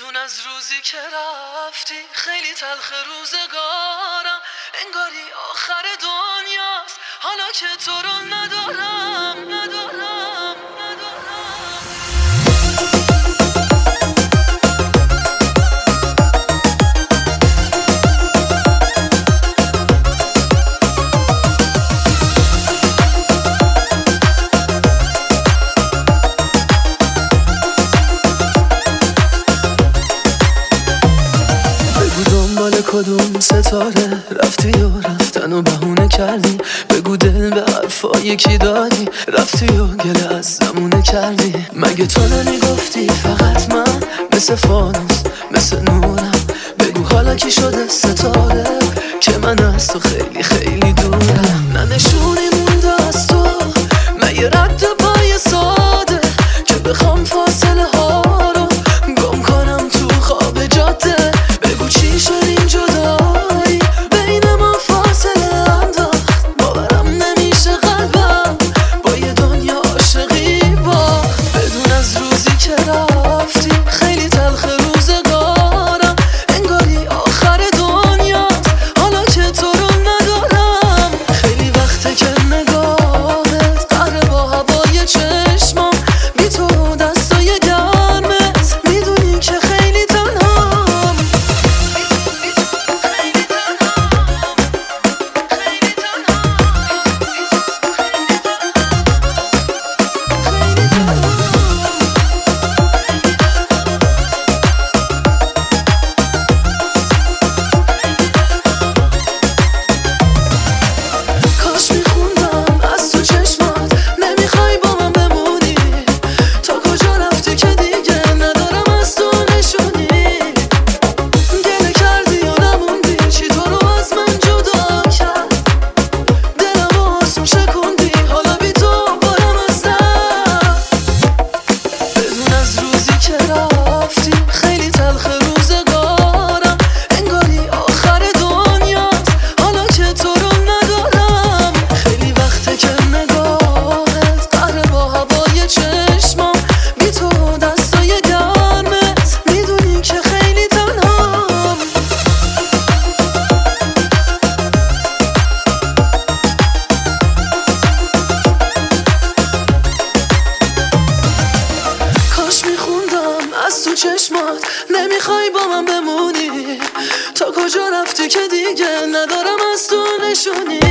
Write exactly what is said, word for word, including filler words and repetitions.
بدون از روزی که رفتی خیلی تلخ روزگارم، انگاری آخر دنیاست حالا که تو رو ندارم ندارم کدوم ستاره رفتی و رفتن و بهونه کردی، بگو دل به حرفای کی دادی، رفتی و گله از زمونه کردی. مگه تو نمیگفتی فقط من مثل فانوس مثل نورم، بگو حالا کی شده ستاره که من از تو خیلی خیلی دورم. نه نشونی مونده از تو، مگه رد پای ساده که بخوام فاصله ها رو گم کنم تو خواب جاده. بگو چی شد این جدایی بین ما فاصله انداخت، باورم نمیشه قلبم با یه دنیا عاشقی باخت. بدون از روزی که رفتی خیلی تلخ روزگارم، انگاری آخر دنیاست حالا که تو رو ندارم. خیلی وقته که نگاهت قهره با هوای چشمام، بی تو دستای گرمت میدونی که خیلی تنهام. کاش میخوندم از تو چشمات نمیخوای با من بمونی، تا کجا رفتی که دیگه ندارم از تو نشونی. گله کردی و نموندی چی تو رو از من جدا کرد، دلم و آسون شکوندی حالا بی تو بارم از در. بدون از روزی که رفتی خیلی تلخ روزگارم، انگاری آخر دنیاست حالا که تو رو ندارم. خیلی وقته که نگاهت قهره با هوای چشمام، بی تو دستای گرمت میدونی که خیلی تنهام. کاش میخوندم از تو چشمات نمیخوای با من بمونی، تا کجا رفتی که دیگه ندارم از تو نشونی.